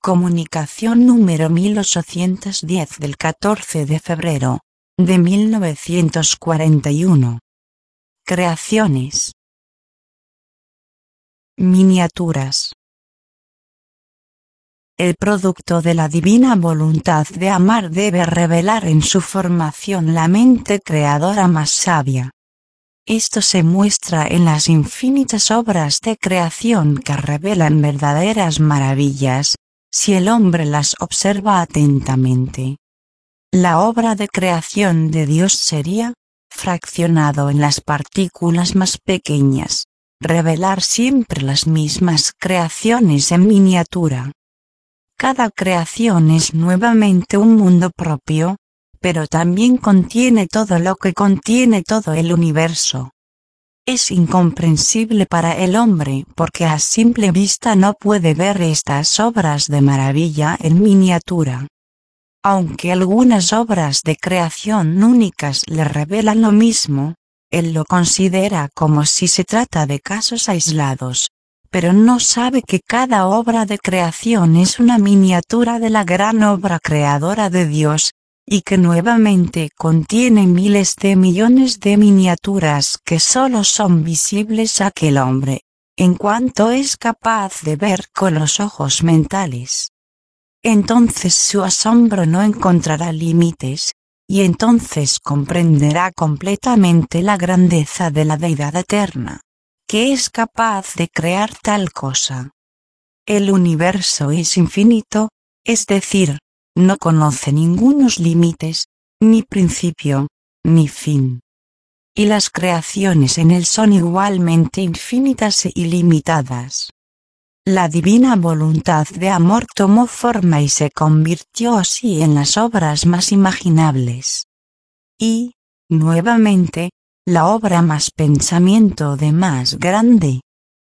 Comunicación número 1810 del 14 de febrero de 1941. Creaciones. Miniaturas. El producto de la divina voluntad de amar debe revelar en su formación la mente creadora más sabia. Esto se muestra en las infinitas obras de creación que revelan verdaderas maravillas, si el hombre las observa atentamente. La obra de creación de Dios sería, fraccionado en las partículas más pequeñas, revelar siempre las mismas creaciones en miniatura. Cada creación es nuevamente un mundo propio, pero también contiene todo lo que contiene todo el universo. Es incomprensible para el hombre porque a simple vista no puede ver estas obras de maravilla en miniatura. Aunque algunas obras de creación únicas le revelan lo mismo, él lo considera como si se trata de casos aislados, pero no sabe que cada obra de creación es una miniatura de la gran obra creadora de Dios, y que nuevamente contiene miles de millones de miniaturas que solo son visibles a aquel hombre, en cuanto es capaz de ver con los ojos mentales. Entonces su asombro no encontrará límites, y entonces comprenderá completamente la grandeza de la Deidad eterna, que es capaz de crear tal cosa. El universo es infinito, es decir, no conoce ningunos límites, ni principio, ni fin. Y las creaciones en él son igualmente infinitas e ilimitadas. La divina voluntad de amor tomó forma y se convirtió así en las obras más imaginables. Y, nuevamente, la obra más pensamiento de más grande.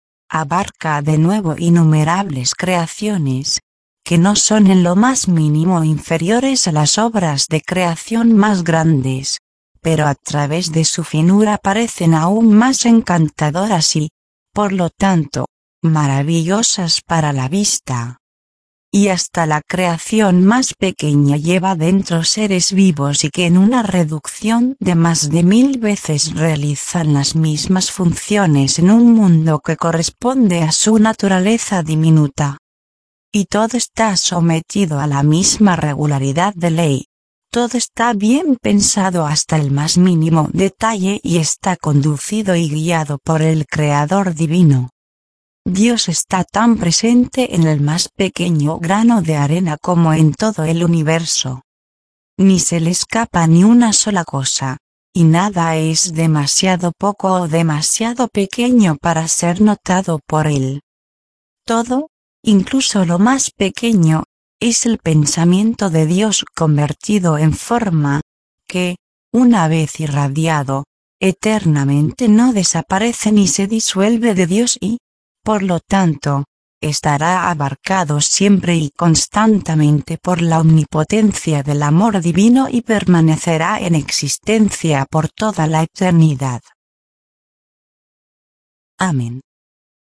Abarca de nuevo innumerables creaciones, que no son en lo más mínimo inferiores a las obras de creación más grandes, pero a través de su finura parecen aún más encantadoras y, por lo tanto, maravillosas para la vista. Y hasta la creación más pequeña lleva dentro seres vivos y que en una reducción de más de 1000 veces realizan las mismas funciones en un mundo que corresponde a su naturaleza diminuta. Y todo está sometido a la misma regularidad de ley. Todo está bien pensado hasta el más mínimo detalle y está conducido y guiado por el Creador divino. Dios está tan presente en el más pequeño grano de arena como en todo el universo. Ni se le escapa ni una sola cosa, y nada es demasiado poco o demasiado pequeño para ser notado por él. Todo, incluso lo más pequeño, es el pensamiento de Dios convertido en forma, que, una vez irradiado, eternamente no desaparece ni se disuelve de Dios y, por lo tanto, estará abarcado siempre y constantemente por la omnipotencia del amor divino y permanecerá en existencia por toda la eternidad. Amén.